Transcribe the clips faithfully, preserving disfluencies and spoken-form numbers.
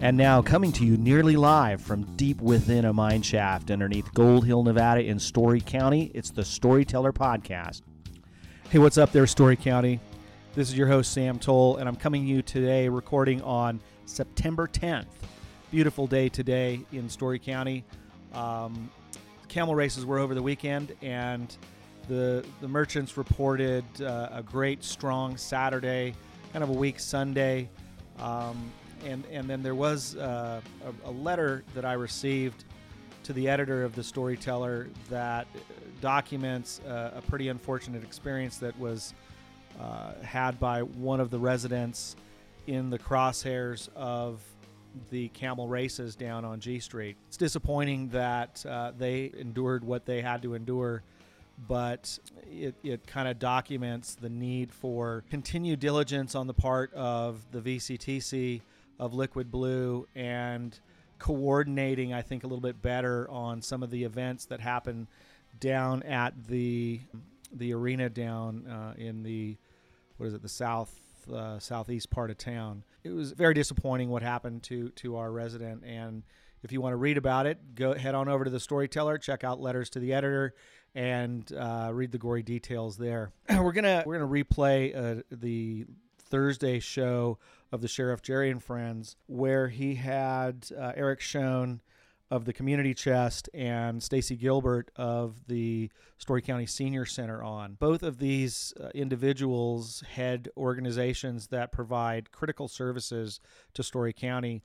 And now, coming to you nearly live from deep within a mine shaft underneath Gold Hill, Nevada in Story County, it's the Storyteller Podcast. Hey, what's up there, Story County? This is your host, Sam Toll, and I'm coming to you today recording on September tenth. Beautiful day today in Story County. Um, camel races were over the weekend, and the the merchants reported uh, a great, strong Saturday, kind of a weak Sunday. Um, And and then there was uh, a, a letter that I received to the editor of the Storyteller that documents uh, a pretty unfortunate experience that was uh, had by one of the residents in the crosshairs of the camel races down on G Street. It's disappointing that uh, they endured what they had to endure, but it, it kind of documents the need for continued diligence on the part of the V C T C, of Liquid Blue, and coordinating, I think, a little bit better on some of the events that happen down at the the arena down uh, in the, what is it, the south uh, southeast part of town. It was very disappointing what happened to to our resident, and if you want to read about it, go head on over to the Storyteller, check out Letters to the Editor, and uh, read the gory details there. we're gonna we're gonna replay uh, the Thursday show of the Sheriff Jerry and Friends, where he had uh, Eric Schoen of the Community Chest and Stacy Gilbert of the Story County Senior Center on. Both of these uh, individuals head organizations that provide critical services to Story County,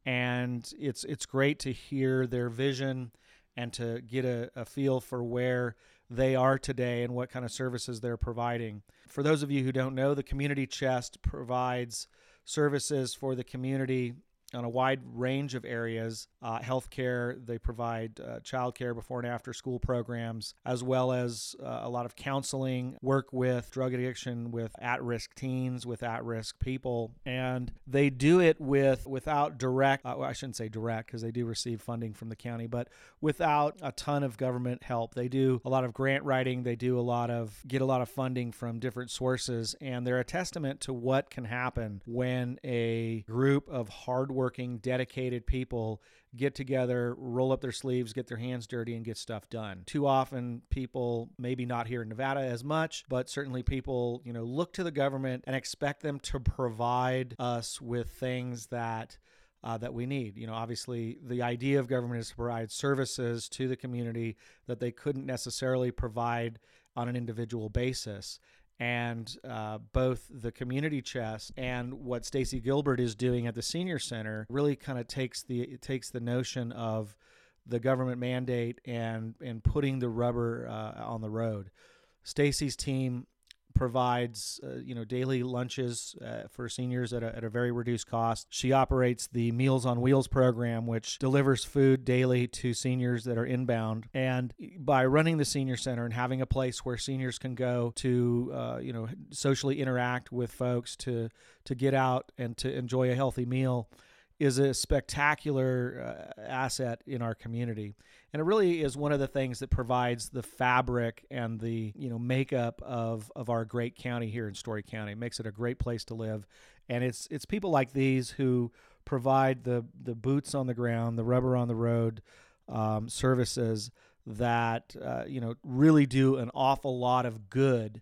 and it's it's great to hear their vision and to get a, a feel for where they are today and what kind of services they're providing. For those of you who don't know, the Community Chest provides services for the community on a wide range of areas. Uh, healthcare, they provide uh, childcare, before and after school programs, as well as uh, a lot of counseling, work with drug addiction, with at-risk teens, with at-risk people. And they do it with without direct, uh, well, I shouldn't say direct because they do receive funding from the county, but without a ton of government help. They do a lot of grant writing. They do a lot of, get a lot of funding from different sources. And they're a testament to what can happen when a group of hardworking, dedicated people get together, roll up their sleeves, get their hands dirty, and get stuff done. Too often, people, maybe not here in Nevada as much, but certainly people, you know, look to the government and expect them to provide us with things that uh, that we need. You know, obviously, the idea of government is to provide services to the community that they couldn't necessarily provide on an individual basis. And uh, both the Community Chest and what Stacy Gilbert is doing at the Senior Center really kind of takes the it takes the notion of the government mandate and and putting the rubber uh, on the road. Stacy's team provides uh, you know daily lunches uh, for seniors at a, at a very reduced cost. She operates the Meals on Wheels program, which delivers food daily to seniors that are inbound. And by running the Senior Center and having a place where seniors can go to uh, you know socially interact with folks, to to get out and to enjoy a healthy meal, is a spectacular uh, asset in our community. And it really is one of the things that provides the fabric and the, you know, makeup of, of our great county here in Story County. It makes it a great place to live. And it's it's people like these who provide the, the boots on the ground, the rubber on the road um, services that, uh, you know, really do an awful lot of good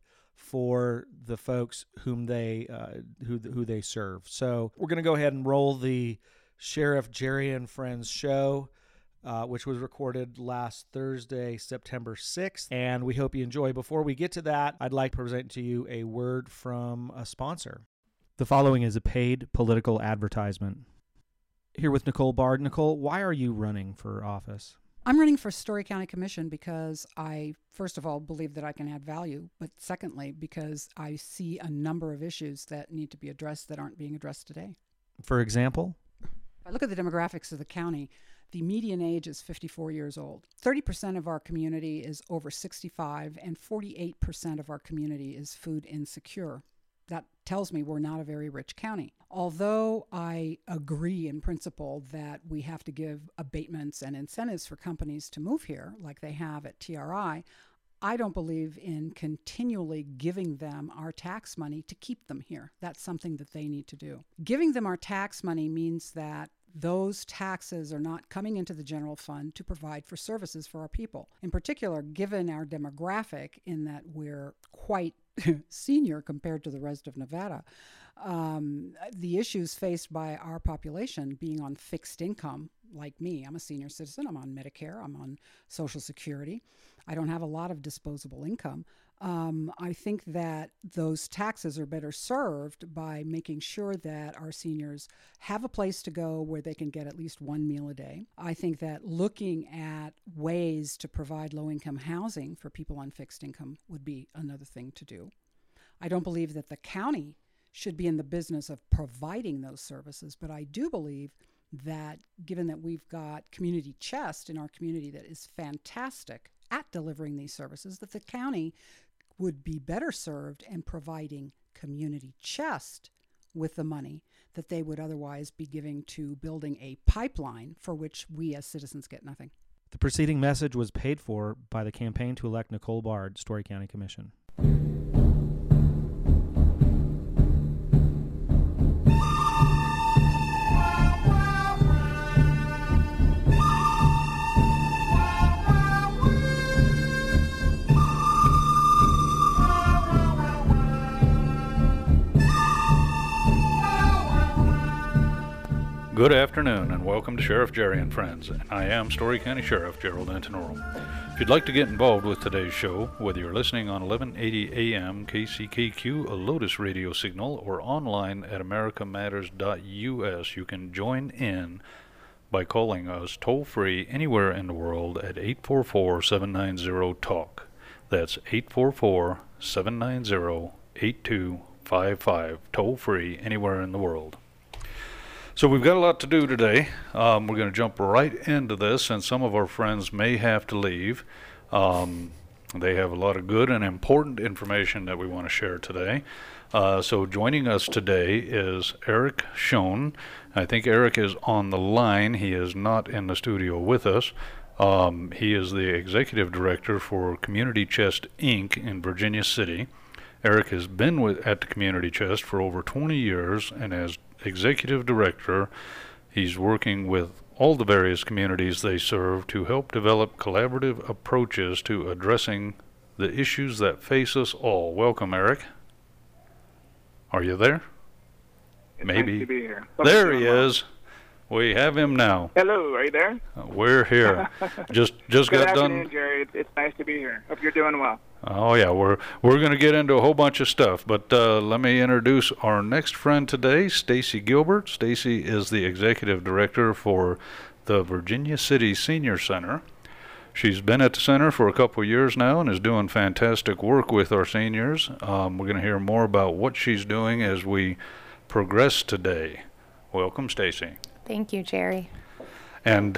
for the folks whom they uh, who who they serve. So we're going to go ahead and roll the Sheriff Jerry and Friends show, uh, which was recorded last Thursday, September sixth, and we hope you enjoy. Before we get to that, I'd like to present to you a word from a sponsor. The following is a paid political advertisement. Here with Nicole Bard. Nicole, why are you running for office? I'm running for Story County Commission because I, first of all, believe that I can add value, but secondly, because I see a number of issues that need to be addressed that aren't being addressed today. For example? If I look at the demographics of the county, the median age is fifty-four years old. thirty percent of our community is over sixty-five, and forty-eight percent of our community is food insecure. That tells me we're not a very rich county. Although I agree in principle that we have to give abatements and incentives for companies to move here, like they have at T R I, I don't believe in continually giving them our tax money to keep them here. That's something that they need to do. Giving them our tax money means that those taxes are not coming into the general fund to provide for services for our people. In particular, given our demographic, in that we're quite senior compared to the rest of Nevada, um, the issues faced by our population being on fixed income, like me, I'm a senior citizen, I'm on Medicare, I'm on Social Security, I don't have a lot of disposable income. Um, I think that those taxes are better served by making sure that our seniors have a place to go where they can get at least one meal a day. I think that looking at ways to provide low-income housing for people on fixed income would be another thing to do. I don't believe that the county should be in the business of providing those services, but I do believe that given that we've got Community Chest in our community that is fantastic at delivering these services, that the county would be better served in providing Community Chest with the money that they would otherwise be giving to building a pipeline for which we as citizens get nothing. The preceding message was paid for by the campaign to elect Nicole Bard, Story County Commission. Good afternoon and welcome to Sheriff Jerry and Friends. I am Story County Sheriff Gerald Antinorum. If you'd like to get involved with today's show, whether you're listening on eleven eighty A M K C K Q, a Lotus radio signal, or online at america matters dot U S, you can join in by calling us toll-free anywhere in the world at eight four four, seven nine zero, talk. That's eight four four, seven nine zero, eight two five five, toll-free anywhere in the world. So we've got a lot to do today. Um, we're going to jump right into this, and some of our friends may have to leave. Um, they have a lot of good and important information that we want to share today. Uh, so joining us today is Eric Schoen. I think Eric is on the line. He is not in the studio with us. Um, he is the executive director for Community Chest, Incorporated in Virginia City. Eric has been with, at the Community Chest for over twenty years, and as executive director, he's working with all the various communities they serve to help develop collaborative approaches to addressing the issues that face us all. Welcome, Eric. Are you there? It's Maybe. Nice to be here. There he is. We have him now. Hello, are you there? Uh, we're here. just just Good got afternoon, done. Jerry. It's, it's nice to be here. Hope you're doing well. Oh yeah, we're we're going to get into a whole bunch of stuff, but uh, let me introduce our next friend today, Stacy Gilbert. Stacy is the executive director for the Virginia City Senior Center. She's been at the center for a couple of years now and is doing fantastic work with our seniors. Um, we're going to hear more about what she's doing as we progress today. Welcome, Stacy. Thank you, Jerry. And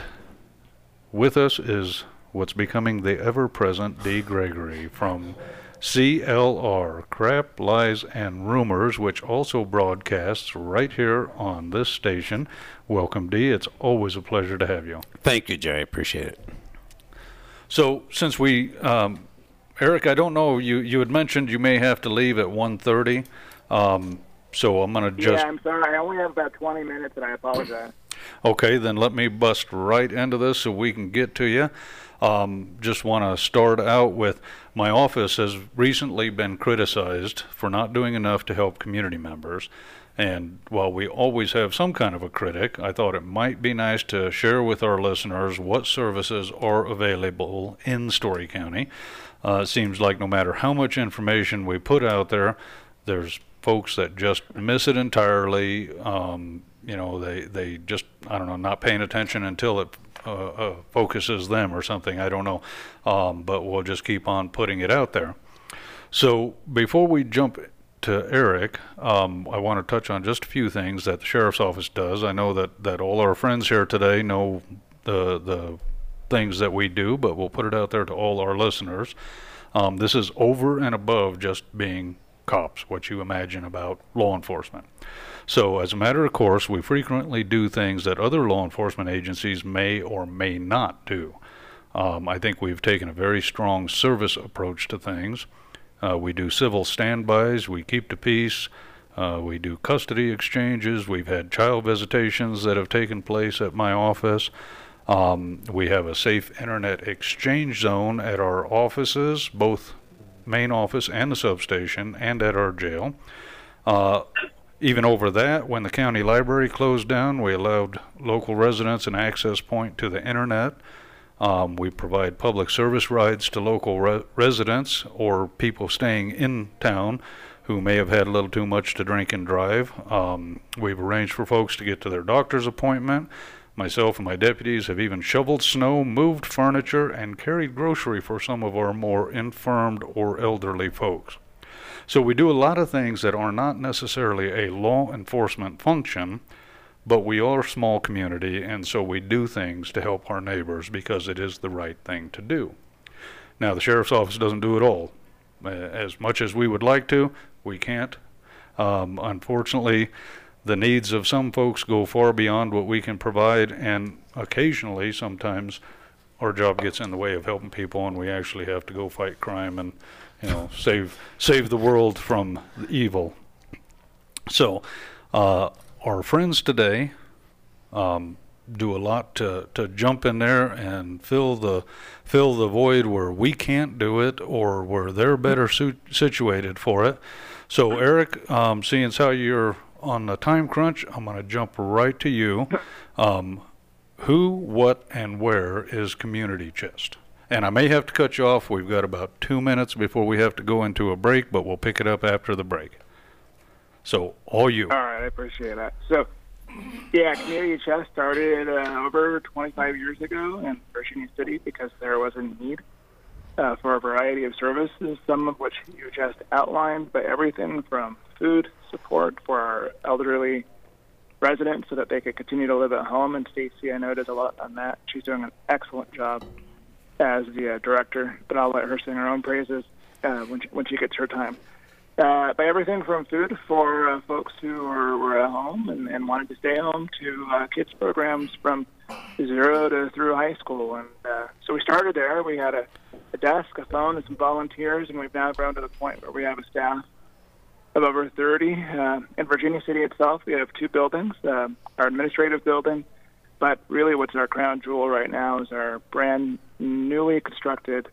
with us is what's becoming the ever-present Dee Gregory from C L R, Crap, Lies, and Rumors, which also broadcasts right here on this station. Welcome, Dee. It's always a pleasure to have you. Thank you, Jerry. Appreciate it. So, since we, um, Eric, I don't know, you, you had mentioned you may have to leave at one thirty, um, so I'm going to just... Yeah, I'm sorry. I only have about twenty minutes, and I apologize. Okay, then let me bust right into this so we can get to you. Um, just want to start out with, my office has recently been criticized for not doing enough to help community members. And while we always have some kind of a critic, I thought it might be nice to share with our listeners what services are available in Story County. Uh, it seems like no matter how much information we put out there, there's folks that just miss it entirely. Um, you know, they, they just, I don't know, not paying attention until it uh, uh, focuses them or something. I don't know. Um, but we'll just keep on putting it out there. So before we jump to Eric, um, I want to touch on just a few things that the Sheriff's Office does. I know that, that all our friends here today know the the things that we do, but we'll put it out there to all our listeners. Um, this is over and above just being cops, what you imagine about law enforcement. So as a matter of course, we frequently do things that other law enforcement agencies may or may not do. Um, I think we've taken a very strong service approach to things. Uh, we do civil standbys, we keep the peace, Uh, we do custody exchanges. We've had child visitations that have taken place at my office. Um, we have a safe internet exchange zone at our offices, both main office and the substation, and at our jail. Uh, even over that, when the county library closed down, we allowed local residents an access point to the internet. Um, we provide public service rides to local re- residents or people staying in town who may have had a little too much to drink and drive. Um, we've arranged for folks to get to their doctor's appointment. Myself and my deputies have even shoveled snow, moved furniture, and carried grocery for some of our more infirmed or elderly folks. So we do a lot of things that are not necessarily a law enforcement function, but we are a small community, and so we do things to help our neighbors because it is the right thing to do. Now, the sheriff's office doesn't do it all. Uh, as much as we would like to, we can't. Um, unfortunately, the needs of some folks go far beyond what we can provide, and occasionally, sometimes, our job gets in the way of helping people, and we actually have to go fight crime and, you know, save save the world from evil. So, uh, our friends today um, do a lot to, to jump in there and fill the fill the void where we can't do it or where they're better su- situated for it. So, Eric, um, seeing as how you're on the time crunch, I'm going to jump right to you. Um, who, what, and where is Community Chest? And I may have to cut you off. We've got about two minutes before we have to go into a break, but we'll pick it up after the break. So, all you. All right, I appreciate that. So, yeah, Community Chest started uh, over twenty-five years ago in Virginia City because there was a need uh, for a variety of services, some of which you just outlined, but everything from food support for our elderly residents so that they could continue to live at home. And Stacy, I know, does a lot on that. She's doing an excellent job as the uh, director, but I'll let her sing her own praises uh, when, she, when she gets her time. Uh, by everything from food for uh, folks who are, were at home and, and wanted to stay home to uh, kids programs from zero to through high school. And uh, so we started there. We had a, a desk, a phone, and some volunteers, and we've now grown to the point where we have a staff of over thirty. Uh, in Virginia City itself, we have two buildings, uh, our administrative building, but really what's our crown jewel right now is our brand newly constructed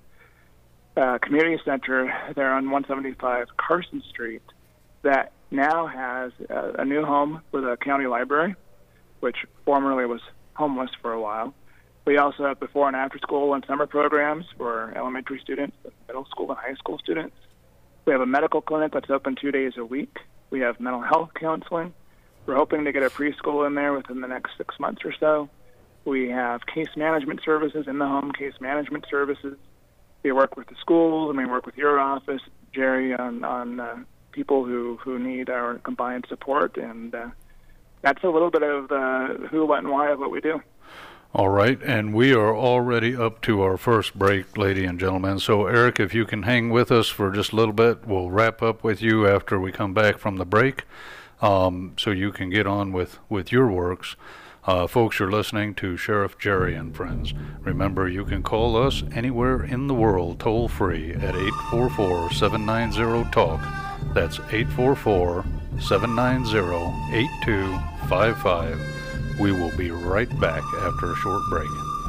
Uh, community center there on one seventy-five Carson Street that now has uh, a new home for the county library, which formerly was homeless for a while. We also have before and after school and summer programs for elementary students, middle school and high school students. We have a medical clinic that's open two days a week. We have mental health counseling. We're hoping to get a preschool in there within the next six months or so. We have case management services, in the home case management services. We work with the schools, and we work with your office, Jerry, on, on uh, people who, who need our combined support. And uh, that's a little bit of the who, what, and why of what we do. All right, and we are already up to our first break, ladies and gentlemen. So, Eric, if you can hang with us for just a little bit, we'll wrap up with you after we come back from the break, um, so you can get on with, with your works. Uh, folks, you're listening to Sheriff Jerry and Friends. Remember, you can call us anywhere in the world toll-free at eight four four, seven nine zero, talk. That's eight four four, seven nine zero, eight two five five. We will be right back after a short break.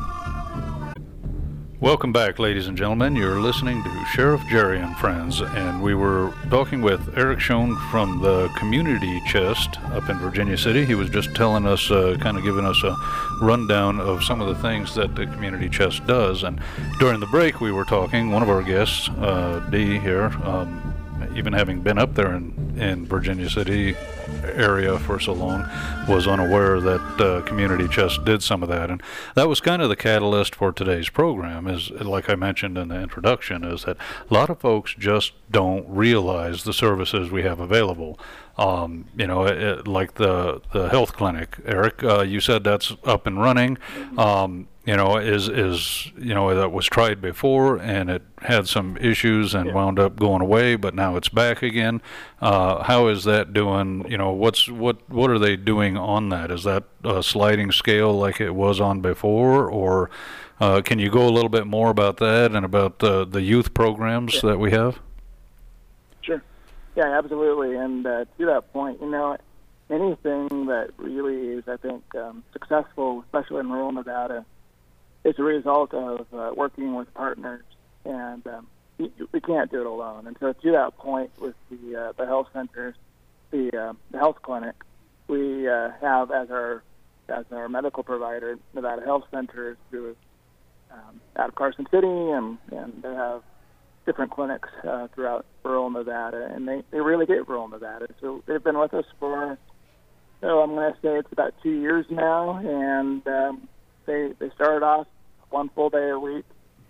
Welcome back, ladies and gentlemen. You're listening to Sheriff Jerry and Friends, and we were talking with Eric Schoen from the Community Chest up in Virginia City. He was just telling us, uh, kind of giving us a rundown of some of the things that the Community Chest does. And during the break, we were talking, one of our guests, uh, Dee here, um, even having been up there in, in Virginia City area for so long, was unaware that uh, Community Chest did some of that. And that was kind of the catalyst for today's program, is, like I mentioned in the introduction, is that a lot of folks just don't realize the services we have available. Um, you know, it, it, like the, the health clinic, Eric, uh, you said that's up and running. Um, you know, is, is, you know, that was tried before and it had some issues and yeah. wound up going away, but now it's back again. Uh, how is that doing? You know, what's, what, what are they doing on that? Is that a sliding scale like it was on before, or, uh, can you go a little bit more about that and about the, the youth programs yeah. that we have? Sure. Yeah, absolutely. And uh, to that point, you know, anything that really is, I think, um, successful, especially in rural Nevada, is a result of uh, working with partners. And um, we, we can't do it alone. And so to that point, with the uh, the health centers, the, uh, the health clinic, we uh, have as our as our medical provider, Nevada Health Centers, who is um, out of Carson City, and, and they have different clinics uh, throughout rural Nevada, and they, they really get rural Nevada. So they've been with us for, oh, I'm going to say it's about two years now, and um, they they started off one full day a week,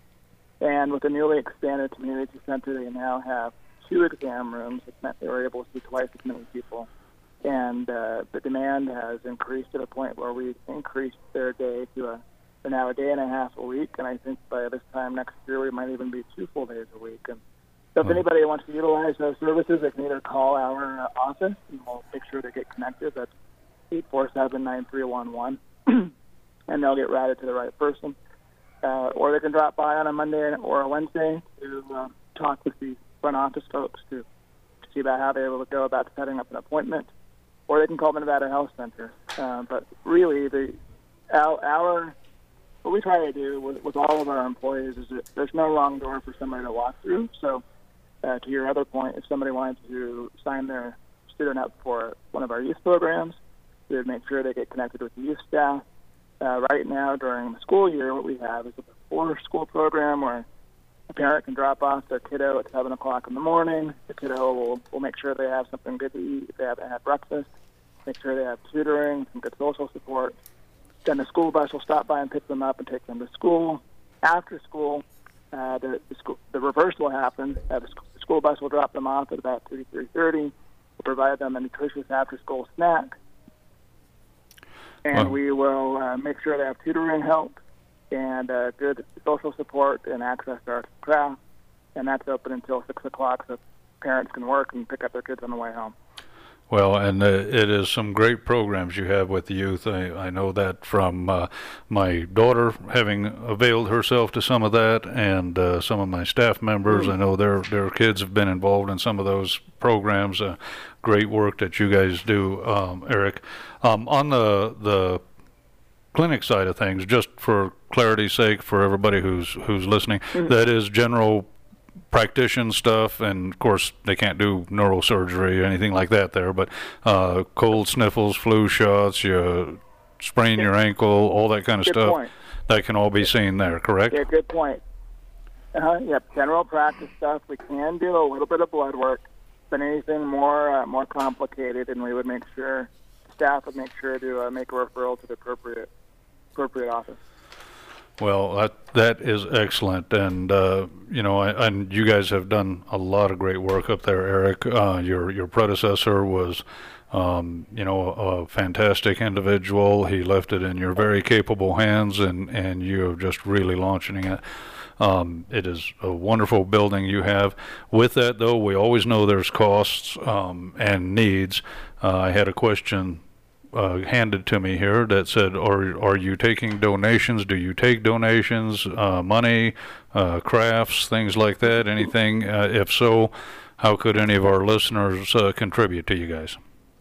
and with the newly expanded community center, they now have two exam rooms. It meant they were able to see twice as many people. And uh, the demand has increased to the point where we've increased their day to a to now a day and a half a week. And I think by this time next year, we might even be two full days a week. And so if anybody wants to utilize those services, they can either call our uh, office, and we'll make sure they get connected. That's eight four seven, nine three one one, and they'll get routed to the right person. Uh, or they can drop by on a Monday or a Wednesday to uh, talk with the front office folks to, to see about how they're able to go about setting up an appointment. Or they can call the Nevada Health Center. Uh, but really, the our, our what we try to do with, with all of our employees is that there's no wrong door for somebody to walk through. So uh, to your other point, if somebody wanted to sign their student up for one of our youth programs, we would make sure they get connected with the youth staff. Uh, right now, during the school year, what we have is a before-school program where a parent can drop off their kiddo at seven o'clock in the morning. The kiddo will, will make sure they have something good to eat if they haven't had breakfast, make sure they have tutoring, some good social support. Then the school bus will stop by and pick them up and take them to school. After school, uh, the, the, school, the reverse will happen. Uh, the, sc- the school bus will drop them off at about three, three thirty. We'll provide them a nutritious after-school snack. And Wow. we will uh, make sure they have tutoring help and uh, good social support and access to arts and crafts. And that's open until six o'clock, so parents can work and pick up their kids on the way home. Well, and uh, it is some great programs you have with the youth. I, I know that from uh, my daughter having availed herself to some of that, and uh, some of my staff members. I know their their kids have been involved in some of those programs. Uh, great work that you guys do, um, Eric. Um, on the the clinic side of things, just for clarity's sake, for everybody who's who's listening, mm-hmm. that is general practitioner stuff, and of course they can't do neurosurgery or anything like that there, but uh, cold sniffles, flu shots, you sprain your ankle, all that kind of good stuff, point. That can all be seen there, correct? Yeah, good point. Uh-huh, yep, general practice stuff. We can do a little bit of blood work, but anything more uh, more complicated, and we would make sure, staff would make sure to uh, make a referral to the appropriate appropriate office. Well, that that is excellent, and uh, you know, I, and you guys have done a lot of great work up there, Eric. Uh, your your predecessor was, um, you know, a fantastic individual. He left it in your very capable hands, and and you are just really launching it. Um, it is a wonderful building you have. With that, though, we always know there's costs um, and needs. Uh, I had a question Uh, handed to me here that said, are are you taking donations? Do you take donations, uh, money, uh, crafts, things like that? Anything? Uh, if so, how could any of our listeners uh, contribute to you guys?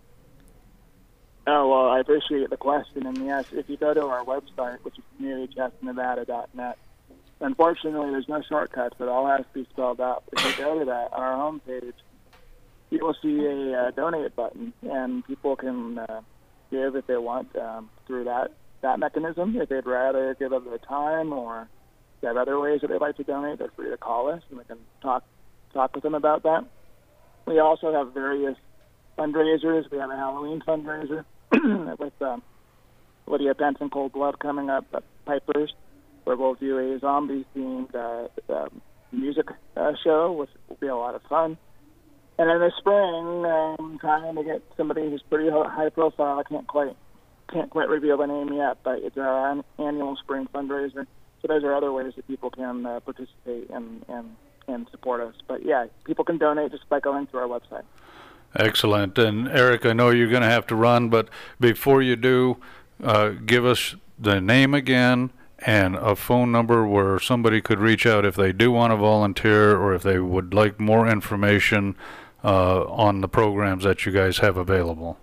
Oh, well, I appreciate the question. And yes, if you go to our website, which is community chest nevada dot net, unfortunately, there's no shortcuts. It all has to be spelled out. If you go to that, on our homepage, you will see a uh, donate button, and people can uh, give if they want um, through that, that mechanism. If they'd rather give of their time or they have other ways that they'd like to donate, they're free to call us and we can talk talk with them about that. We also have various fundraisers. We have a Halloween fundraiser with um, Lydia Benson Cold Blood coming up at Piper's, where we'll do a zombie-themed uh, uh, music uh, show, which will be a lot of fun. And in the spring, I'm trying to get somebody who's pretty high profile. I can't quite can't quite reveal the name yet, but it's our an- annual spring fundraiser. So those are other ways that people can uh, participate and, and, and support us. But yeah, people can donate just by going through our website. Excellent. And Eric, I know you're going to have to run, but before you do, uh, give us the name again and a phone number where somebody could reach out if they do want to volunteer or if they would like more information uh, on the programs that you guys have available?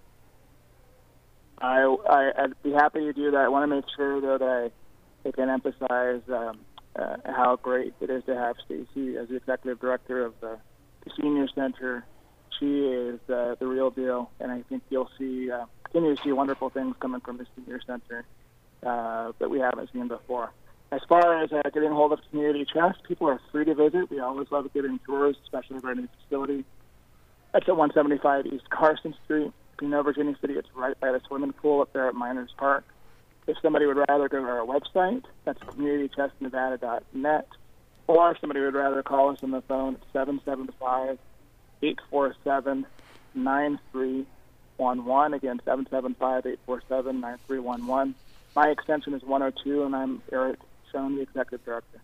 I, I, I'd be happy to do that. I want to make sure, though, that I, I can emphasize um, uh, how great it is to have Stacy as the executive director of the, the Senior Center. She is uh, the real deal, and I think you'll see uh, continue to see wonderful things coming from the Senior Center uh, that we haven't seen before. As far as uh, getting a hold of Community Chest, people are free to visit. We always love giving tours, especially of our new facility. That's at one seventy-five East Carson Street. If you know Virginia City, it's right by the swimming pool up there at Miners Park. If somebody would rather go to our website, that's community chest nevada dot net. Or if somebody would rather call us on the phone, it's seven seven five, eight four seven, nine three one one. Again, seven seven five, eight four seven, nine three one one. My extension is one oh two, and I'm Eric Schoen, the Executive Director.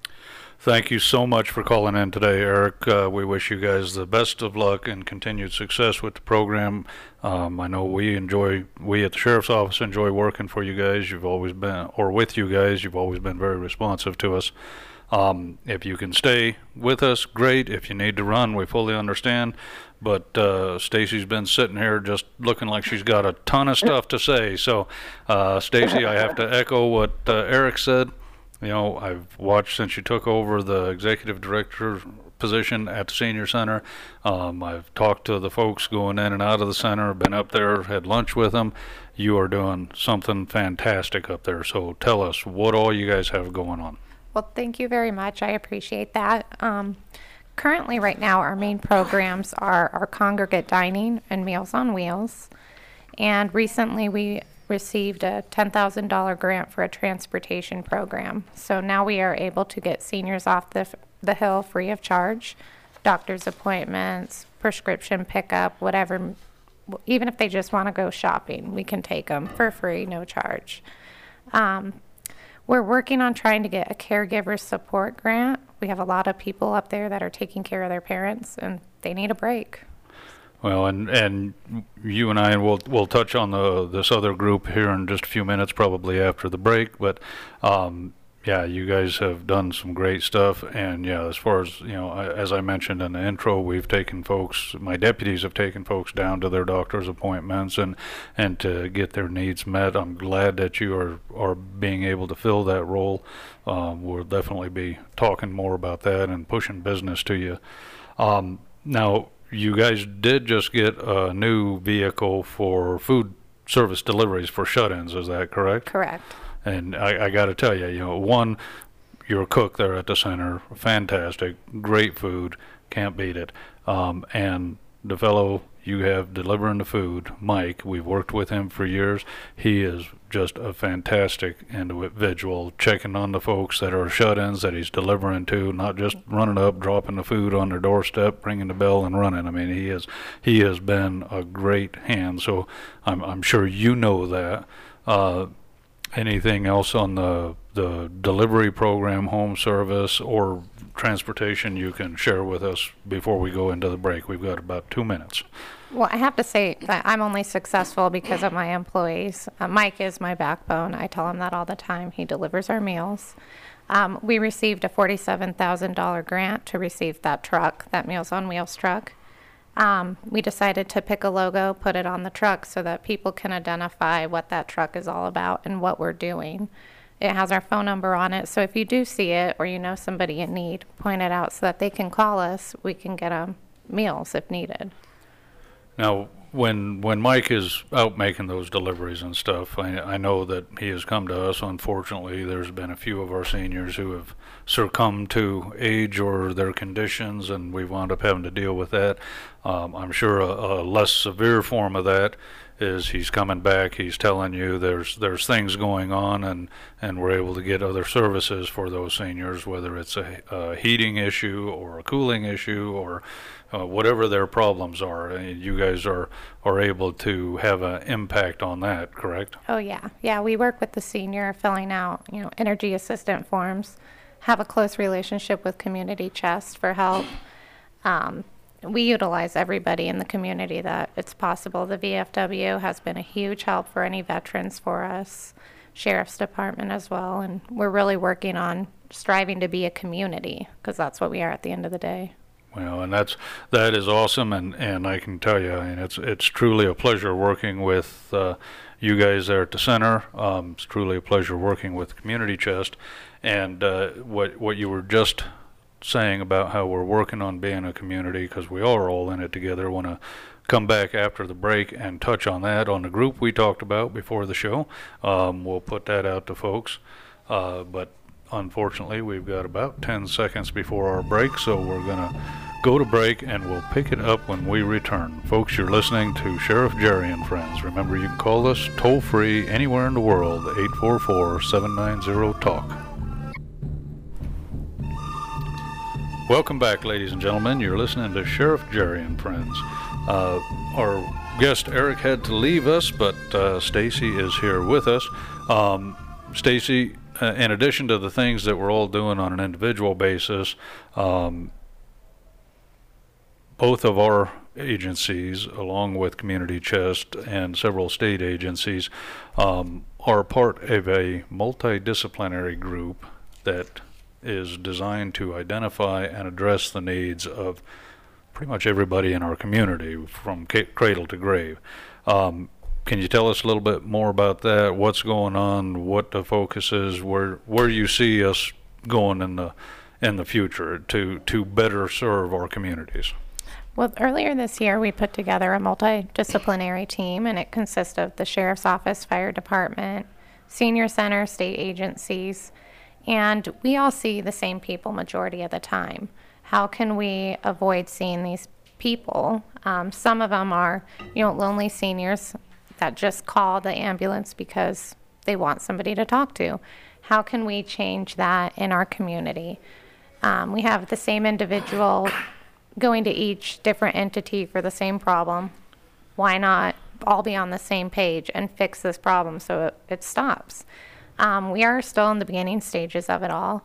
Thank you so much for calling in today, Eric. Uh, we wish you guys the best of luck and continued success with the program. Um, I know we enjoy, we at the Sheriff's Office enjoy working for you guys. You've always been, or with you guys, you've always been very responsive to us. Um, if you can stay with us, great. If you need to run, we fully understand. But uh, Stacy's been sitting here just looking like she's got a ton of stuff to say. So, uh, Stacy, I have to echo what uh, Eric said. You know, I've watched since you took over the executive director position at the Senior Center. Um, I've talked to the folks going in and out of the center, been up there, had lunch with them. You are doing something fantastic up there. So tell us what all you guys have going on. Well, thank you very much. I appreciate that. Um, currently, right now, our main programs are our congregate dining and Meals on Wheels. And recently, we received a ten thousand dollars grant for a transportation program. So now we are able to get seniors off the, the hill free of charge, doctor's appointments, prescription pickup, whatever. Even if they just want to go shopping, we can take them for free, no charge. Um, we're working on trying to get a caregiver support grant. We have a lot of people up there that are taking care of their parents, and they need a break. Well, and and you and I will will touch on the this other group here in just a few minutes, probably after the break. But um, yeah, you guys have done some great stuff, and yeah, as far as you know, as I mentioned in the intro, we've taken folks. My deputies have taken folks down to their doctor's appointments and and to get their needs met. I'm glad that you are are being able to fill that role. Um, we'll definitely be talking more about that and pushing business to you. Um, now. You guys did just get a new vehicle for food service deliveries for shut-ins, is that correct? Correct. And I, I got to tell you, you know, one, you're a cook there at the center, fantastic, great food, can't beat it. Um, and the fellow you have delivering the food, Mike, we've worked with him for years. He is just a fantastic individual, checking on the folks that are shut-ins that he's delivering to, not just running up, dropping the food on their doorstep, ringing the bell and running. I mean, he is he has been a great hand. So I'm I'm sure you know that. Uh, anything else on the the delivery program, home service, or transportation you can share with us before we go into the break? We've got about two minutes. Well, I have to say that I'm only successful because of my employees. Uh, Mike is my backbone. I tell him that all the time. He delivers our meals. Um, we received a forty-seven thousand dollars grant to receive that truck, that Meals on Wheels truck. Um, we decided to pick a logo, put it on the truck so that people can identify what that truck is all about and what we're doing. It has our phone number on it, so if you do see it or you know somebody in need, point it out so that they can call us. We can get them meals if needed. Now, when when Mike is out making those deliveries and stuff, I, I know that he has come to us. Unfortunately, there's been a few of our seniors who have succumbed to age or their conditions, and we've wound up having to deal with that. Um, I'm sure a, a less severe form of that is he's coming back, he's telling you there's there's things going on, and, and we're able to get other services for those seniors, whether it's a, a heating issue or a cooling issue or uh, whatever their problems are. And you guys are, are able to have an impact on that, correct? Oh, yeah. Yeah, we work with the senior filling out, you know, energy assistant forms, have a close relationship with Community Chest for help. Um, We utilize everybody in the community that it's possible. The V F W has been a huge help for any veterans for us, Sheriff's Department as well, and we're really working on striving to be a community because that's what we are at the end of the day. Well, and that's that is awesome, and, and I can tell you, I mean, it's it's truly a pleasure working with uh, you guys there at the center. Um, it's truly a pleasure working with Community Chest, and uh, what what you were just saying about how we're working on being a community, because we are all in it together. I want to come back after the break and touch on that on the group we talked about before the show. Um, we'll put that out to folks, uh, but unfortunately we've got about ten seconds before our break, so we're going to go to break and we'll pick it up when we return. Folks, you're listening to Sheriff Jerry and Friends. Remember, you can call us toll free anywhere in the world, eight four four, seven nine zero, talk. Welcome back, ladies and gentlemen. You're listening to Sheriff Jerry and Friends. Uh, our guest Eric had to leave us, but uh, Stacy is here with us. Um, Stacy, uh, in addition to the things that we're all doing on an individual basis, um, both of our agencies, along with Community Chest and several state agencies, um, are part of a multidisciplinary group that is designed to identify and address the needs of pretty much everybody in our community from c- cradle to grave. Um, can you tell us a little bit more about that? What's going on? What the focus is? Where where you see us going in the in the future to to better serve our communities? Well, earlier this year, we put together a multidisciplinary team, and it consists of the Sheriff's Office, Fire Department, Senior Center, state agencies, and we all see the same people majority of the time. How can we avoid seeing these people? Um, some of them are, you know, lonely seniors that just call the ambulance because they want somebody to talk to. How can we change that in our community? Um, we have the same individual going to each different entity for the same problem. Why not all be on the same page and fix this problem so it, it stops? Um, we are still in the beginning stages of it all,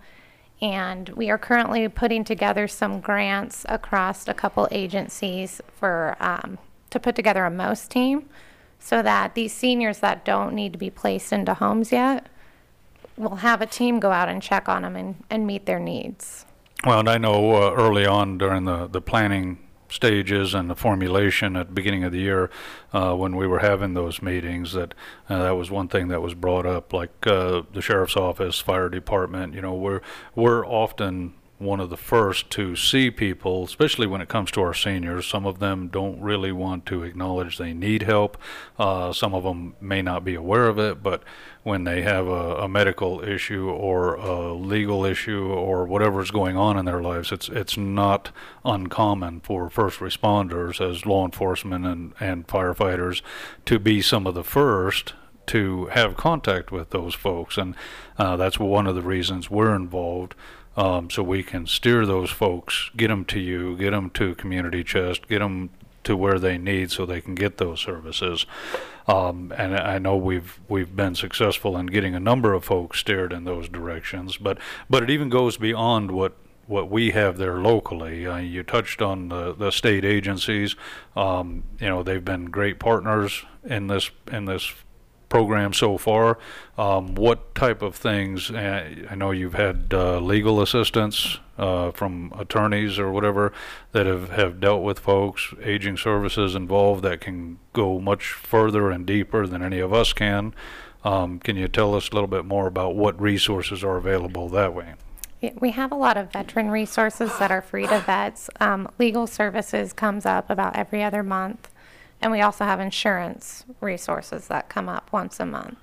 and we are currently putting together some grants across a couple agencies for um, to put together a M O S team so that these seniors that don't need to be placed into homes yet will have a team go out and check on them and, and meet their needs. Well, and I know uh, early on during the, the planning stages and the formulation at the beginning of the year, uh, when we were having those meetings, that uh, that was one thing that was brought up, like uh, the Sheriff's Office, Fire Department. You know, we're we're often one of the first to see people, especially when it comes to our seniors. Some of them don't really want to acknowledge they need help. Uh, some of them may not be aware of it, but when they have a, a medical issue or a legal issue or whatever's going on in their lives, it's it's not uncommon for first responders as law enforcement and, and firefighters to be some of the first to have contact with those folks. And uh, that's one of the reasons we're involved. Um, so we can steer those folks, get them to you, get them to Community Chest, get them to where they need so they can get those services. Um, and I know we've we've been successful in getting a number of folks steered in those directions, but but it even goes beyond what what we have there locally. Uh, you touched on the, the state agencies. Um, you know, they've been great partners in this in this program so far. Um, what type of things? Uh, I know you've had uh, legal assistance uh, from attorneys or whatever that have, have dealt with folks, aging services involved that can go much further and deeper than any of us can. Um, can you tell us a little bit more about what resources are available that way? We have a lot of veteran resources that are free to vets. Um, legal services comes up about every other month. And we also have insurance resources that come up once a month.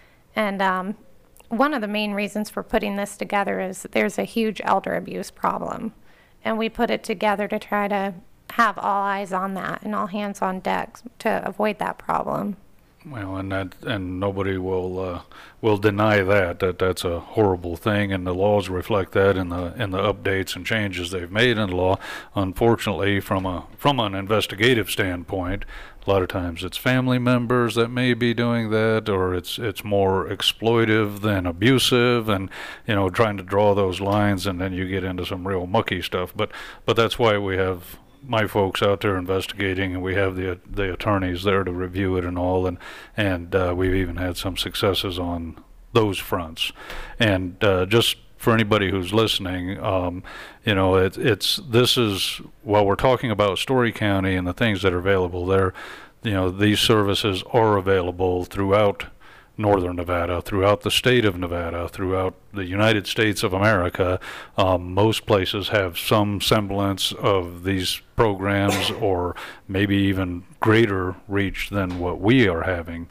And um, one of the main reasons for putting this together is there's a huge elder abuse problem. And we put it together to try to have all eyes on that and all hands on deck to avoid that problem. Well, and that, and nobody will uh, will deny that that that's a horrible thing, and the laws reflect that in the in the updates and changes they've made in the law. Unfortunately, from a from an investigative standpoint, a lot of times it's family members that may be doing that, or it's it's more exploitive than abusive, and you know, trying to draw those lines, and then you get into some real mucky stuff. But but that's why we have my folks out there investigating, and we have the the attorneys there to review it and all, and and uh, we've even had some successes on those fronts. And uh, just for anybody who's listening, um, you know, it, it's this is while we're talking about Story County and the things that are available there, you know, these services are available throughout Northern Nevada, throughout the state of Nevada, throughout the United States of America. Um, most places have some semblance of these programs, or maybe even greater reach than what we are having.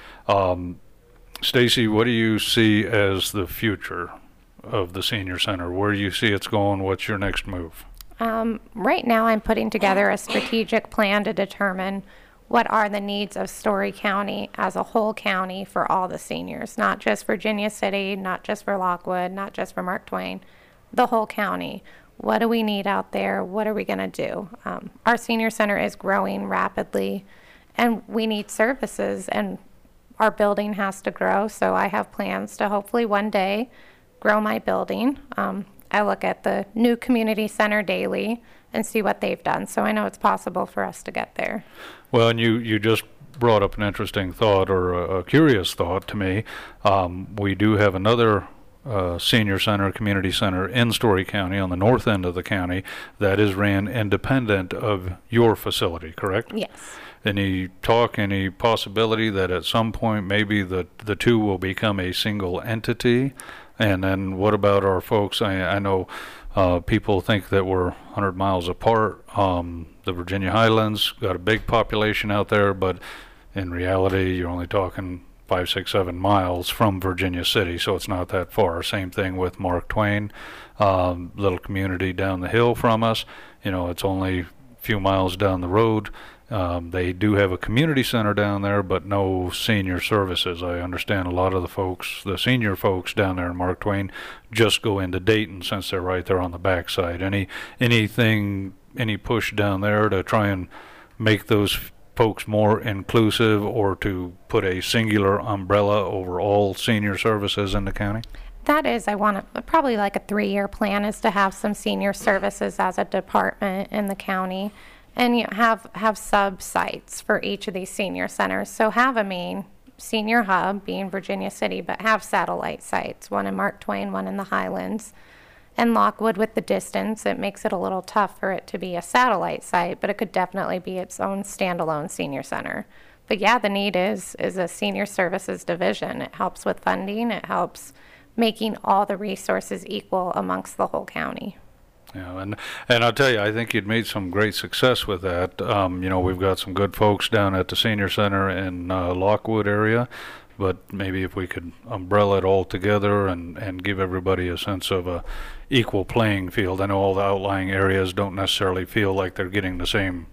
Um, Stacy, what do you see as the future of the senior center? Where do you see it's going? What's your next move? Um, right now, I'm putting together a strategic plan to determine what are the needs of Story County as a whole county for all the seniors, not just Virginia City, not just for Lockwood, not just for Mark Twain, the whole county. What do we need out there? What are we going to do? Um, our senior center is growing rapidly, and we need services, and our building has to grow. So I have plans to hopefully one day grow my building. Um, I look at the new community center daily and see what they've done. So I know it's possible for us to get there. Well, and you, you just brought up an interesting thought, or a, a curious thought to me. Um, we do have another uh, senior center, community center in Story County on the north end of the county that is ran independent of your facility, correct? Yes. Any talk, any possibility that at some point maybe the, the two will become a single entity? And then what about our folks? I, I know uh, people think that we're one hundred miles apart. Um, the Virginia Highlands got a big population out there, but in reality, you're only talking five, six, seven miles from Virginia City, so it's not that far. Same thing with Mark Twain, um, little community down the hill from us. You know, it's only a few miles down the road. Um, they do have a community center down there, but no senior services. I understand a lot of the folks, the senior folks down there in Mark Twain, just go into Dayton since they're right there on the backside. Any anything, any push down there to try and make those folks more inclusive, or to put a singular umbrella over all senior services in the county? That is, I want to, probably like a three-year plan is to have some senior services as a department in the county. And you have have sub sites for each of these senior centers. So have a main senior hub being Virginia City, but have satellite sites, one in Mark Twain, one in the Highlands. And Lockwood, with the distance, it makes it a little tough for it to be a satellite site, but it could definitely be its own standalone senior center. But yeah, the need is is a senior services division. It helps with funding. It helps making all the resources equal amongst the whole county. Yeah, and and I'll tell you, I think you'd made some great success with that. Um, you know, we've got some good folks down at the senior center in uh, Lockwood area, but maybe if we could umbrella it all together and, and give everybody a sense of a equal playing field. I know all the outlying areas don't necessarily feel like they're getting the same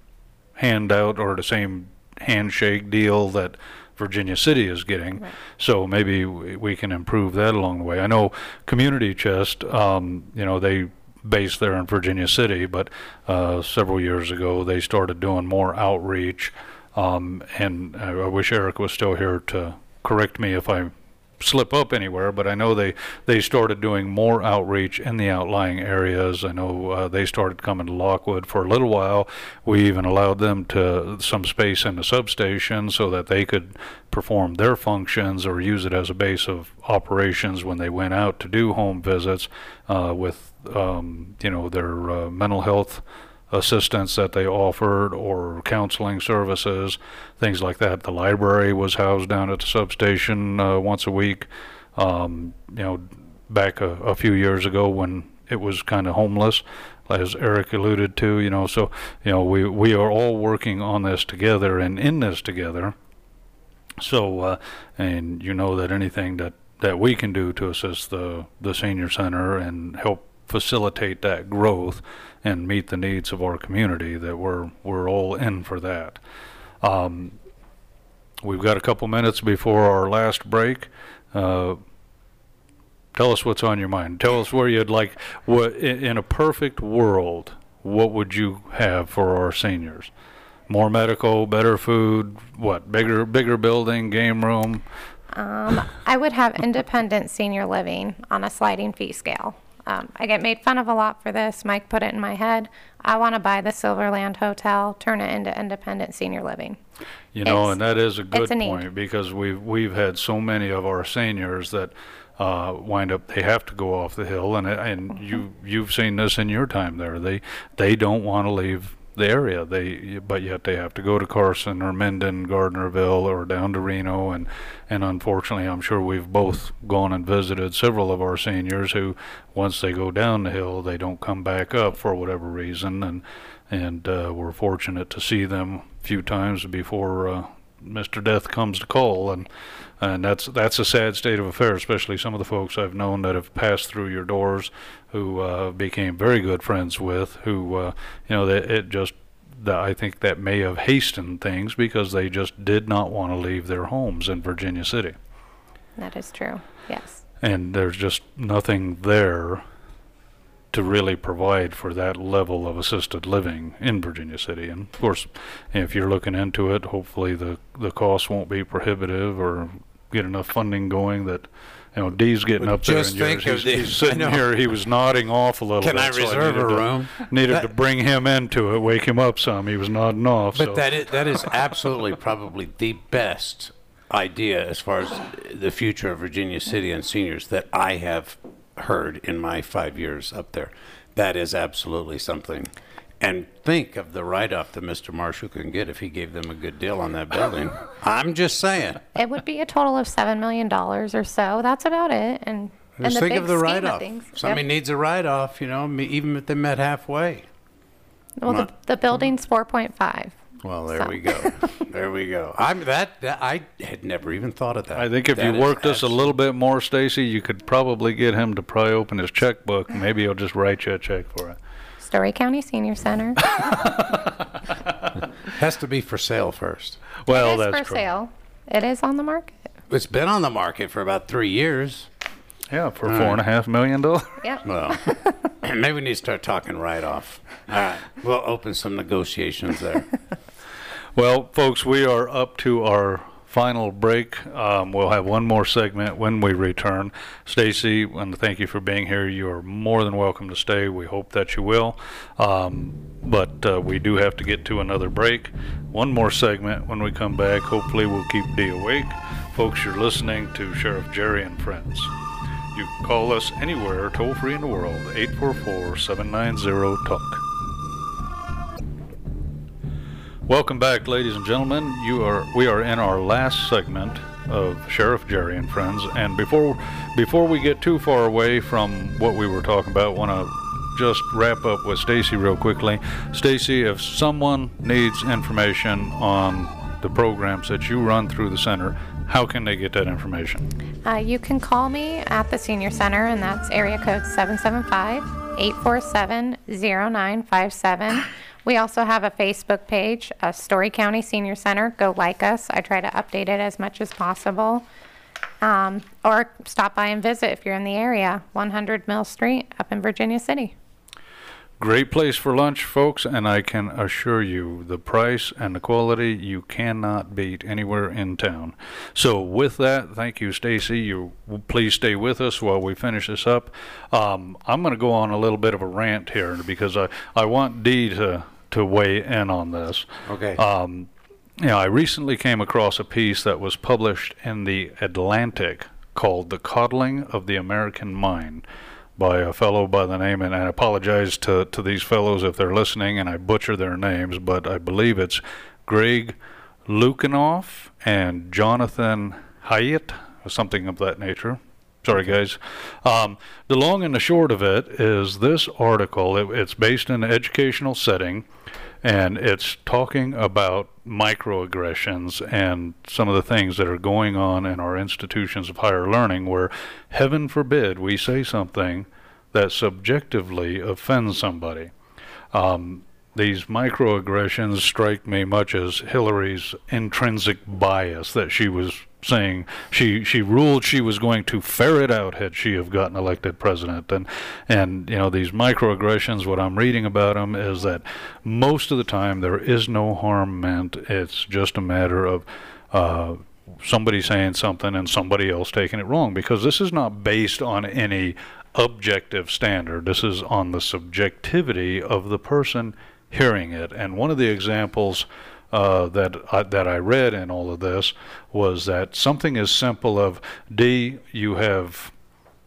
handout or the same handshake deal that Virginia City is getting. Right. So maybe we, we can improve that along the way. I know Community Chest, um, you know, they based there in Virginia City, but uh, several years ago they started doing more outreach, um, and I, I wish Eric was still here to correct me if I slip up anywhere, but I know they they started doing more outreach in the outlying areas. I know uh, they started coming to Lockwood for a little while. We even allowed them to some space in the substation so that they could perform their functions or use it as a base of operations when they went out to do home visits uh, with um, you know, their uh, mental health assistance that they offered, or counseling services, things like that. The library was housed down at the substation uh, once a week. Um, you know, back a, a few years ago when it was kind of homeless, as Eric alluded to. You know, so you know we we are all working on this together and in this together. So, uh, and you know that anything that that we can do to assist the the senior center and help facilitate that growth and meet the needs of our community, that we're we're all in for that. Um, we've got a couple minutes before our last break. Uh, tell us what's on your mind. Tell us where you'd like, what in, in a perfect world, what would you have for our seniors? More medical, better food, what, bigger bigger building, game room? Um, I would have independent senior living on a sliding fee scale. Um, I get made fun of a lot for this. Mike put it in my head. I want to buy the Silverland Hotel, turn it into independent senior living. You know, It's- and that is a good it's a need. point, because we've we've had so many of our seniors that uh, wind up, they have to go off the hill, and and Mm-hmm. you you've seen this in your time there. They they don't want to leave the area. They but yet they have to go to Carson or Minden, Gardnerville, or down to Reno, and and unfortunately, I'm sure we've both gone and visited several of our seniors who, once they go down the hill, they don't come back up for whatever reason, and and uh, we're fortunate to see them a few times before uh, Mister Death comes to call, and and that's that's a sad state of affairs, especially some of the folks I've known that have passed through your doors, who uh, became very good friends with, who uh, you know, that it just, that I think that may have hastened things because they just did not want to leave their homes in Virginia City, That is true. Yes. and there's just nothing there to really provide for that level of assisted living in Virginia City. And of course, if you're looking into it, hopefully the the costs won't be prohibitive, or get enough funding going that, you know, Dee's getting Well, up there, just and yours, think of he's, the- he's sitting I know. here, he was nodding off a little Can bit. I so reserve needed a to- room? Needed That- to bring him into it, wake him up some. He was nodding off. But so. that is, that is absolutely probably the best idea as far as the future of Virginia City and seniors that I have heard in my five years up there. That is absolutely something. And think of the write-off that Mister Marshall can get if he gave them a good deal on that building. I'm just saying. It would be a total of seven million dollars or so. That's about it. And and Just the think big of the scheme write-off. things. Somebody Yep. needs a write-off, you know, me- even if they met halfway. Well, the, Not- the building's four point five. Well, there So. we go. There we go. I'm that, that. I had never even thought of that. I think if That you is worked this a absolute- little bit more, Stacy, you could probably get him to pry open his checkbook. Maybe he'll just write you a check for it. Story County Senior Center. has to be for sale first. Well, it is that's for true. sale. It is on the market. It's been on the market for about three years. Yeah, for All four and a half million dollars. Yep. Well, maybe we need to start talking right off. All right, we'll open some negotiations there. Well, folks, we are up to our final break. Um, we'll have one more segment when we return. Stacy, I want to thank you for being here. You are more than welcome to stay. We hope that you will. Um, but uh, we do have to get to another break. One more segment when we come back. Hopefully we'll keep Dee awake. Folks, you're listening to Sheriff Jerry and Friends. You can call us anywhere, toll free in the world, eight four four, seven nine zero, talk. Welcome back, ladies and gentlemen. You are we are in our last segment of Sheriff Jerry and Friends, and before before we get too far away from what we were talking about, want to just wrap up with Stacy real quickly. Stacy, if someone needs information on the programs that you run through the center, how can they get that information? Uh, you can call me at the Senior Center, and that's area code seven seven five, eight four seven, zero nine five seven. We also have a Facebook page, uh, Story County Senior Center. Go like us. I try to update it as much as possible. Um, or stop by and visit if you're in the area, one hundred Mill Street up in Virginia City. Great place for lunch, folks, and I can assure you the price and the quality you cannot beat anywhere in town. So with that, thank you, Stacy. You please stay with us while we finish this up. Um, I'm going to go on a little bit of a rant here because I, I want Dee to, to weigh in on this. Okay. Um, you know, I recently came across a piece that was published in the Atlantic called The Coddling of the American Mind, by a fellow by the name, and I apologize to, to these fellows if they're listening and I butcher their names, but I believe it's Greg Lukianoff and Jonathan Haidt, or something of that nature. Sorry, guys. Um, the long and the short of it is this article, it, it's based in an educational setting, and it's talking about microaggressions and some of the things that are going on in our institutions of higher learning where, heaven forbid, we say something that subjectively offends somebody. Um, these microaggressions strike me much as Hillary's intrinsic bias that she was saying she she ruled she was going to ferret out had she have gotten elected president. And and you know, these microaggressions, what I'm reading about them is that most of the time there is no harm meant. It's just a matter of uh, somebody saying something and somebody else taking it wrong, because this is not based on any objective standard. This is on the subjectivity of the person hearing it. And one of the examples Uh, that I, that I read in all of this was that something as simple of, D, you have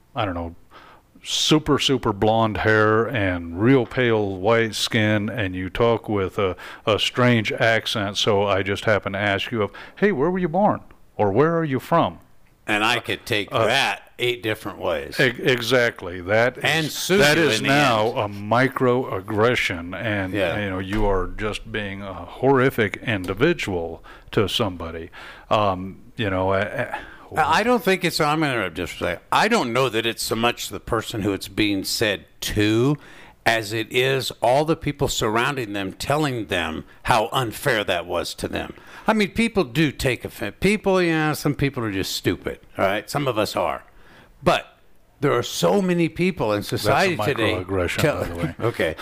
I don't know, super, super blonde hair and real pale white skin, and you talk with a, a strange accent, so I just happen to ask you, of, hey, where were you born? Or where are you from? And I could take Uh, that eight different ways. E- exactly. That And is, sue that you is in the now end. a microaggression, and Yeah. you know you are just being a horrific individual to somebody. Um, you know, I, I don't think it's, I'm going to just say, I don't know that it's so much the person who it's being said to as it is all the people surrounding them telling them how unfair that was to them. I mean, people do take offense. People, you know, some people are just stupid, all right? Some of us are. But there are so many people in society That's a today. microaggression, tell- by the way. Okay.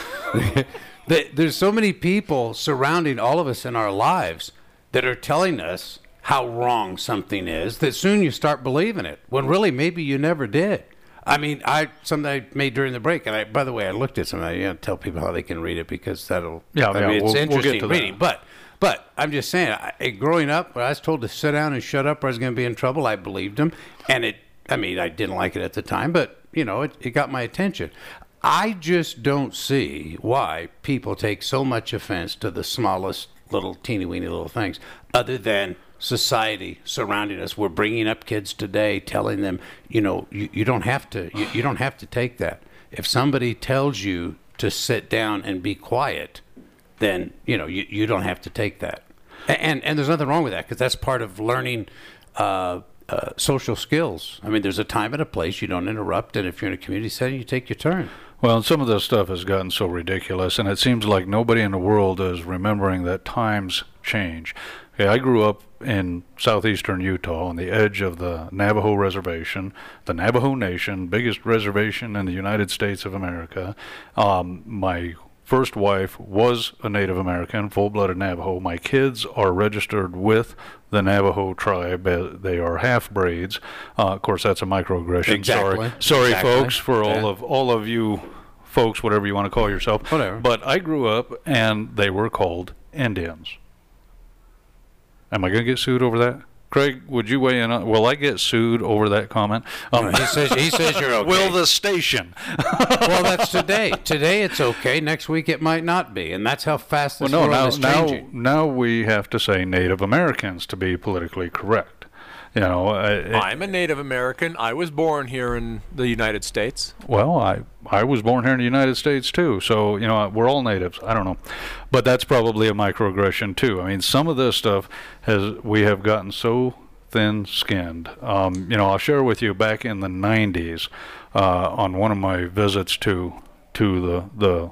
That there's so many people surrounding all of us in our lives that are telling us how wrong something is, that soon you start believing it, when really maybe you never did. I mean, I something I made during the break, and I, by the way, I looked at something. I you know, tell people how they can read it because that'll. Yeah, I yeah, mean, it's we'll- we'll get interesting to that. reading. But, but I'm just saying, I, growing up, when I was told to sit down and shut up, or I was going to be in trouble. I believed him, and it. I mean, I didn't like it at the time, but you know, it, it got my attention. I just don't see why people take so much offense to the smallest little teeny weeny little things, other than society surrounding us. We're bringing up kids today, telling them, you know, you, you don't have to, you, you don't have to take that. If somebody tells you to sit down and be quiet, then you know you, you don't have to take that. And and there's nothing wrong with that, because that's part of learning uh, uh, social skills. I mean, there's a time and a place. You don't interrupt, and if you're in a community setting, you take your turn. Well, and some of this stuff has gotten so ridiculous, and it seems like nobody in the world is remembering that times change. Okay, I grew up in southeastern Utah on the edge of the Navajo Reservation, the Navajo Nation, biggest reservation in the United States of America. Um, my first wife was a Native American, full-blooded Navajo. My kids are registered with the Navajo tribe. Uh, They are half-breeds. Uh, of course, that's a microaggression. Exactly. Sorry, sorry, Exactly. folks, for all Yeah. of all of you folks, whatever you want to call yourself. Whatever. But I grew up, and they were called Indians. Am I going to get sued over that? Craig, would you weigh in on, will I get sued over that comment? Um, He says he says you're okay. Will the station? Well, that's today. Today it's okay. Next week it might not be, and that's how fast Well, this no, world now, is now, changing. now we have to say Native Americans to be politically correct. You know, I, it- I'm a Native American. I was born here in the United States. well, I I was born here in the United States too, so you know we're all natives. I don't know, but that's probably a microaggression too. I mean, some of this stuff has we have gotten so thin-skinned. Um, you know, I'll share with you back in the nineties uh, on one of my visits to to the the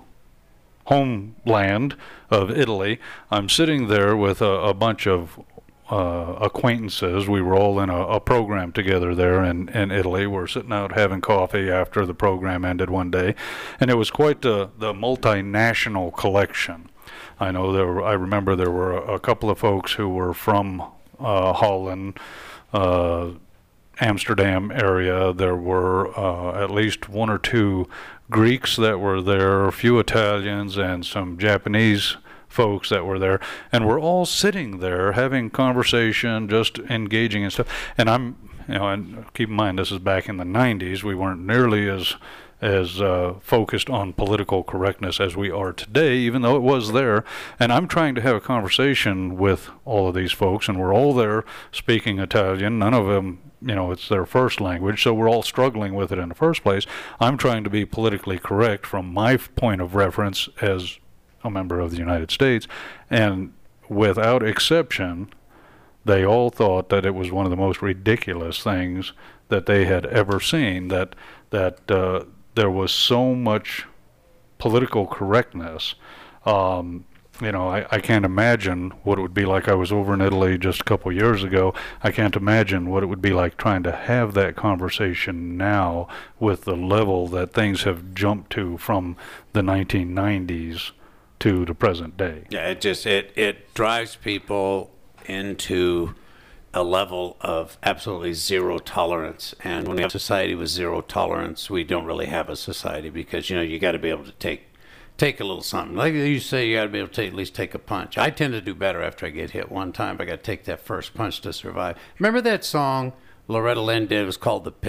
homeland of Italy. I'm sitting there with a, a bunch of uh, acquaintances. We were all in a, a program together there in, in Italy. We're sitting out having coffee after the program ended one day, and it was quite the, the multinational collection. I know there were, I remember there were a, a couple of folks who were from uh, Holland, uh, Amsterdam area. There were uh, at least one or two Greeks that were there, a few Italians, and some Japanese folks that were there, and we're all sitting there having conversation, just engaging and stuff. And I'm, you know, and keep in mind this is back in the nineties. We weren't nearly as as uh, focused on political correctness as we are today, even though it was there. And I'm trying to have a conversation with all of these folks, and we're all there speaking Italian. None of them, you know, it's their first language, so we're all struggling with it in the first place. I'm trying to be politically correct from my f- point of reference as a member of the United States, and without exception, they all thought that it was one of the most ridiculous things that they had ever seen, that that uh, there was so much political correctness. Um, you know, I, I can't imagine what it would be like. I was over in Italy just a couple of years ago. I can't imagine what it would be like trying to have that conversation now with the level that things have jumped to from the nineteen nineties to the present day. Yeah, it just it it drives people into a level of absolutely zero tolerance. And when we have a society with zero tolerance, we don't really have a society, because you know you got to be able to take take a little something. Like you say, you got to be able to take, at least take a punch. I tend to do better after I get hit one time. But I got to take that first punch to survive. Remember that song Loretta Lynn did? It was called "The Pill."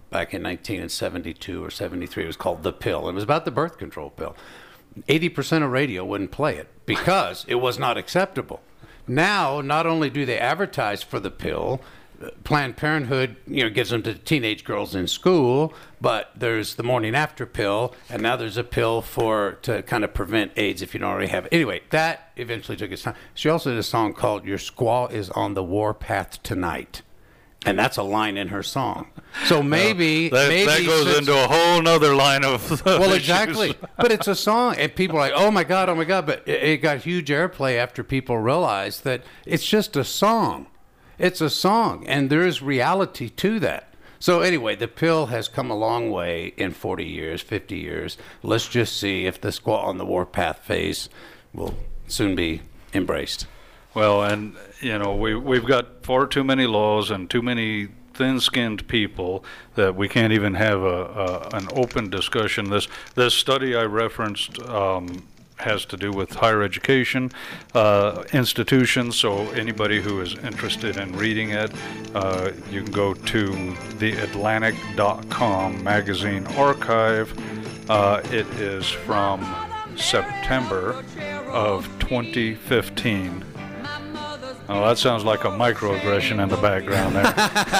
back in nineteen seventy-two or seventy-three. It was called The Pill. It was about the birth control pill. eighty percent of radio wouldn't play it because it was not acceptable. Now, not only do they advertise for the pill, Planned Parenthood, you know, gives them to teenage girls in school, but there's the morning after pill, and now there's a pill for to kind of prevent AIDS if you don't already have it. Anyway, that eventually took its time. She also did a song called "Your Squaw is on the Warpath Tonight," and that's a line in her song. So maybe that, maybe that goes since, into a whole nother line of well, issues. exactly. But it's a song, and people are like, "Oh my God, oh my God!" But it, it got huge airplay after people realized that it's just a song. It's a song, and there is reality to that. So anyway, the pill has come a long way in forty years, fifty years. Let's just see if the Squaw on the Warpath phase will soon be embraced. Well, and, you know, we, we've got far too many laws and too many thin-skinned people that we can't even have a, a an open discussion. This, this study I referenced um, has to do with higher education uh, institutions, so anybody who is interested in reading it, uh, you can go to the atlantic dot com magazine archive. Uh, it is from September of twenty fifteen. Oh, that sounds like a microaggression in the background there.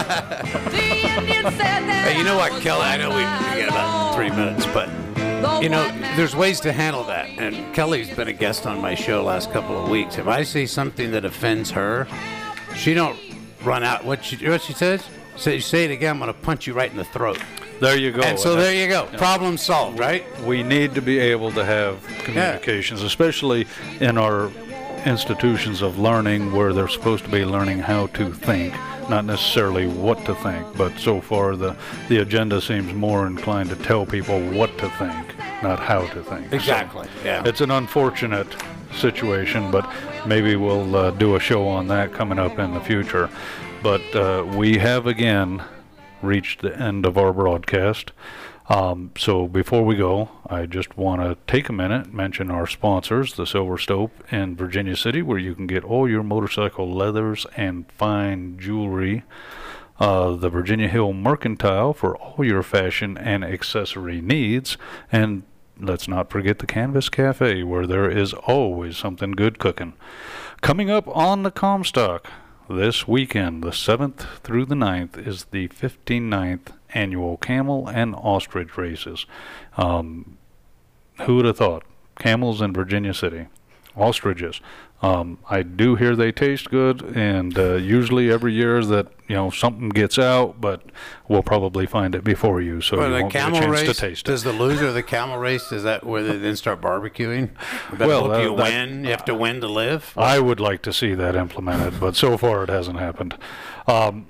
Hey, you know what, Kelly? I know we, we got about three minutes, but you know, there's ways to handle that. And Kelly's been a guest on my show last couple of weeks. If I say something that offends her, she don't run out. What she, what she says? Say, say it again, I'm going to punch you right in the throat. There you go. And so and there you go. Yeah. Problem solved, right? We need to be able to have communications, yeah. especially in our institutions of learning where they're supposed to be learning how to think, not necessarily what to think. But so far the, the agenda seems more inclined to tell people what to think, not how to think. Exactly, so yeah. It's an unfortunate situation, but maybe we'll uh, do a show on that coming up in the future. But uh, we have again reached the end of our broadcast. Um, so before we go, I just want to take a minute, mention our sponsors, the Silver Stope in Virginia City, where you can get all your motorcycle leathers and fine jewelry. Uh, the Virginia Hill Mercantile for all your fashion and accessory needs. And let's not forget the Canvas Cafe, where there is always something good cooking. Coming up on the Comstock this weekend, the seventh through the ninth, is the fifty-ninth annual camel and ostrich races. Um, who would have thought? Camels in Virginia City. Ostriches. Um, I do hear they taste good, and uh, usually every year that, you know, something gets out, but we'll probably find it before you, so well, you the won't camel get a chance race, to taste does it. the loser of the camel race, is that where they then start barbecuing? That Well, hope uh, you that- win. You have to win to live. I would like to see that implemented, but so far it hasn't happened. Um,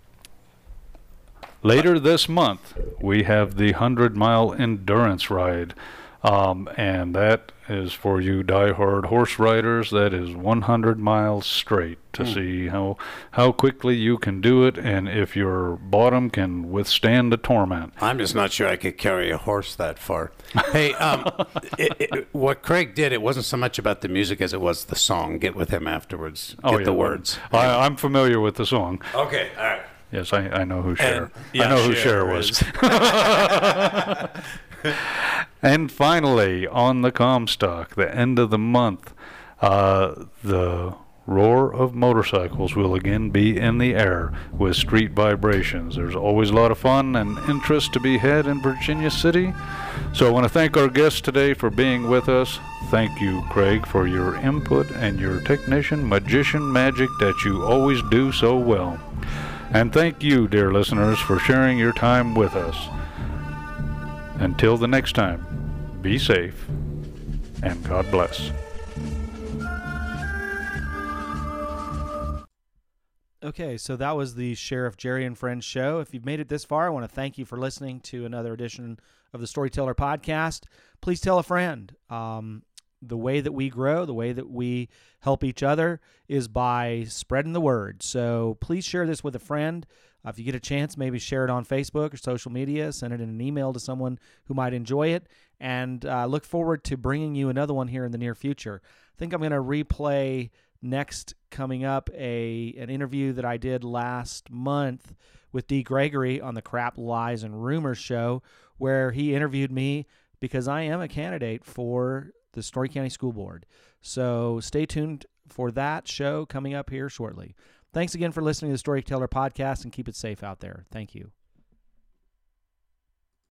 later this month, we have the hundred-mile endurance ride, um, and that is for you die-hard horse riders. That is one hundred miles straight to Hmm. see how how quickly you can do it, and if your bottom can withstand the torment. I'm just not sure I could carry a horse that far. Hey, um, it, it, what Craig did, it wasn't so much about the music as it was the song. Get with him afterwards. Get Oh, yeah, the well, words. I, I'm familiar with the song. Okay, all right. Yes, I, I know who Cher. And- yeah, I know who Cher Cher was. is. And finally, on the Comstock, the end of the month, uh, the roar of motorcycles will again be in the air with street vibrations. There's always a lot of fun and interest to be had in Virginia City. So I want to thank our guests today for being with us. Thank you, Craig, for your input and your technician magician magic that you always do so well. And thank you, dear listeners, for sharing your time with us. Until the next time, be safe and God bless. Okay, so that was the Sheriff Jerry and Friends show. If you've made it this far, I want to thank you for listening to another edition of the Storyteller Podcast. Please tell a friend. Um, the way that we grow, the way that we help each other is by spreading the word. So please share this with a friend. Uh, if you get a chance, maybe share it on Facebook or social media. Send it in an email to someone who might enjoy it. And uh, look forward to bringing you another one here in the near future. I think I'm going to replay Next, coming up, a an interview that I did last month with Dee Gregory on the Crap, Lies, and Rumors show, where he interviewed me because I am a candidate for the Story County School Board. So stay tuned for that show coming up here shortly. Thanks again for listening to the Storyteller Podcast, and keep it safe out there. Thank you.